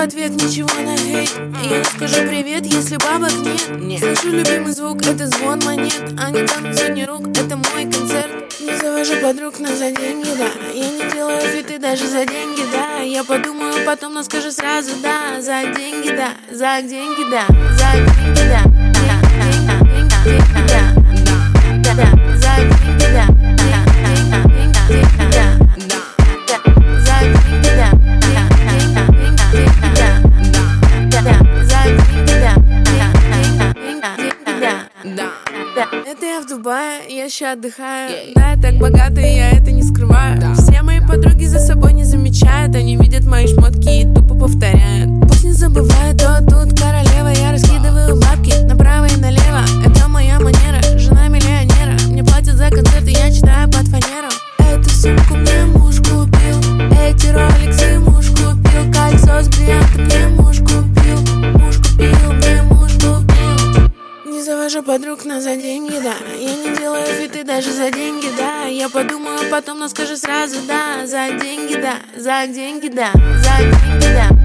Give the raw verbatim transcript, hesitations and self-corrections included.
ответ ничего на хейт. Я не скажу привет, если бабок нет. Слышу любимый звук, это звон монет. Они танцуют сотни рук, это мой концерт. Не завожу подруг, но за деньги, да. Я не делаю фиты даже за деньги, да. Я подумаю потом, но скажу сразу, да. За деньги, да, за деньги, да. За деньги, да. Деньги, да. За деньги, да. Это я в Дубае, я ща отдыхаю. Да, я так богата, и я это не скрываю. Все мои подруги за собой не замечают. Они видят мои шмотки и тупо повторяют. Пусть не забывают, то тут королева. Я раскидываю бабки направо и налево. Это моя манера, жена миллионера. Мне платят за концерты, я читаю под фанеру. Эту сумку мне муж купил, эти роликсы муж купил, кольцо с бриллиантом мне муж купил, муж купил, мне муж купил. Не завожу подруг, но за деньги, да. Я не делаю фиты даже за деньги, да. Я подумаю потом, но скажу сразу, да. За деньги, да, за деньги, да, за деньги, да.